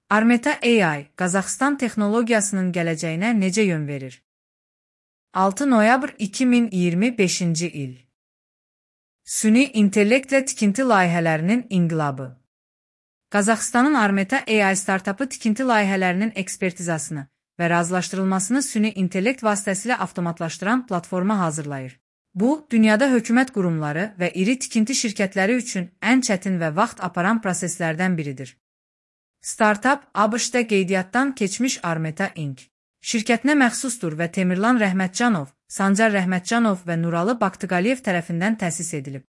Armeta AI, Qazaxıstan texnologiyasının gələcəyinə necə yön verir? 6 noyabr 2025-ci il. Süni intellektlə tikinti layihələrinin inqilabı. Qazaxıstanın Armeta AI startapı tikinti layihələrinin ekspertizasını və razılaşdırılmasını süni intellekt vasitəsilə avtomatlaşdıran platforma hazırlayır. Bu, dünyada hökumət qurumları və iri tikinti şirkətləri üçün ən çətin və vaxt aparan proseslərdən biridir. Startup ABŞ-da qeydiyyatdan keçmiş Armeta Inc. şirkətinə məxsusdur və Temirlan Rəhmətcanov, Sancar Rəhmətcanov və Nuralı Baktıqaliyev tərəfindən təsis edilib.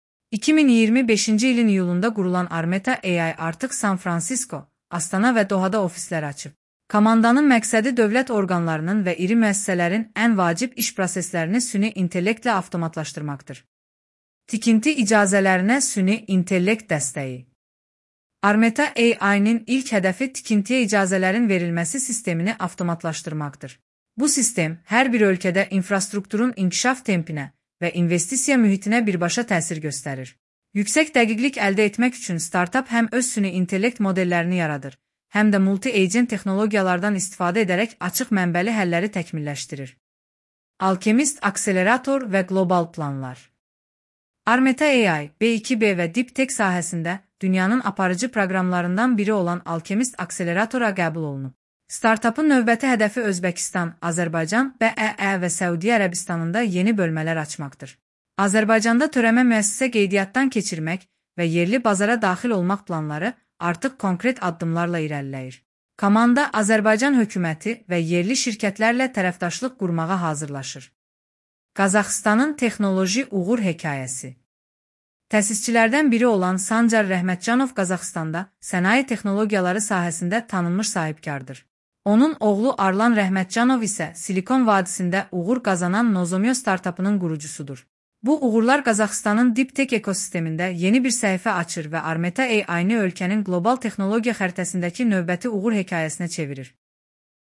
2025-ci ilin iyulunda qurulan Armeta AI artıq San Francisco, Astana və Dohada ofislər açıb. Komandanın məqsədi dövlət orqanlarının və iri müəssisələrin ən vacib iş proseslərini süni intellektlə avtomatlaşdırmaqdır. Tikinti icazələrinə süni intellekt dəstəyi. Armeta AI-nin ilk hədəfi tikintiyə icazələrin verilməsi sistemini avtomatlaşdırmaqdır. Bu sistem hər bir ölkədə infrastrukturun inkişaf tempinə və investisiya mühitinə birbaşa təsir göstərir. Yüksək dəqiqlik əldə etmək üçün startup həm öz süni intellekt modellərini yaradır, həm də multi-agent texnologiyalardan istifadə edərək açıq mənbəli həlləri təkmilləşdirir. Alkemist akselerator və qlobal planlar. Armeta AI, B2B və Deep Tech sahəsində dünyanın aparıcı proqramlarından biri olan Alkemist akseleratora qəbul olunub. Startupın növbəti hədəfi Özbəkistan, Azərbaycan, BEE və Səudiyyə Ərəbistanında yeni bölmələr açmaqdır. Azərbaycanda törəmə müəssisə qeydiyyatdan keçirmək və yerli bazara daxil olmaq planları artıq konkret addımlarla irəliləyir. Komanda Azərbaycan hökuməti və yerli şirkətlərlə tərəfdaşlıq qurmağa hazırlaşır. Qazaxıstanın texnoloji uğur hekayəsi. Təsisçilərdən biri olan Sancar Rəhmətcanov Qazaxıstanda sənaye texnologiyaları sahəsində tanınmış sahibkardır. Onun oğlu Arlan Rəhmətcanov isə Silikon vadisində uğur qazanan Nozomyo startapının qurucusudur. Bu uğurlar Qazaxıstanın Deep Tech ekosistemində yeni bir səhifə açır və Armeta AI-ni ölkənin qlobal texnologiya xəritəsindəki növbəti uğur hekayəsinə çevirir.